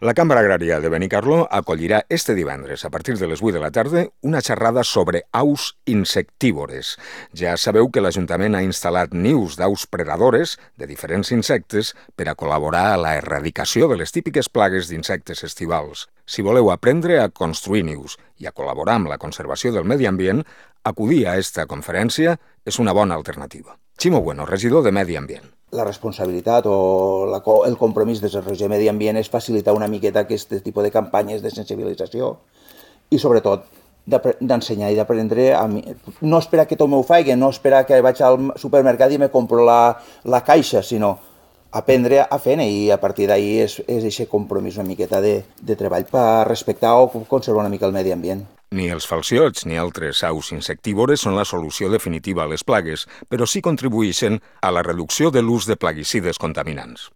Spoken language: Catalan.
La Cambra Agrària de Benicarló acollirà este divendres, a partir de les 8 de la tarda, una xerrada sobre aus insectívores. Ja sabeu que l'Ajuntament ha instal·lat nius d'aus predadores de diferents insectes per a col·laborar a la erradicació de les típiques plagues d'insectes estivals. Si voleu aprendre a construir nius i a col·laborar amb la conservació del medi ambient, acudir a esta conferència és una bona alternativa. Ximo Bueno, regidor de Medi Ambient. La responsabilitat o el compromís des del regidor de Medi Ambient és facilitar una miqueta aquest tipus de campanyes de sensibilització i sobretot d'ensenyar i d'aprendre a mi. No esperar que tot m'ho faci, no esperar que vaig al supermercat i me compro la caixa, sinó aprendre a fer-ne i a partir d'ahir és aquest compromís una miqueta de treball per respectar o conservar una mica el medi ambient. Ni els falciots ni altres aus insectívores són la solució definitiva a les plagues, però sí contribueixen a la reducció de l'ús de plaguicides contaminants.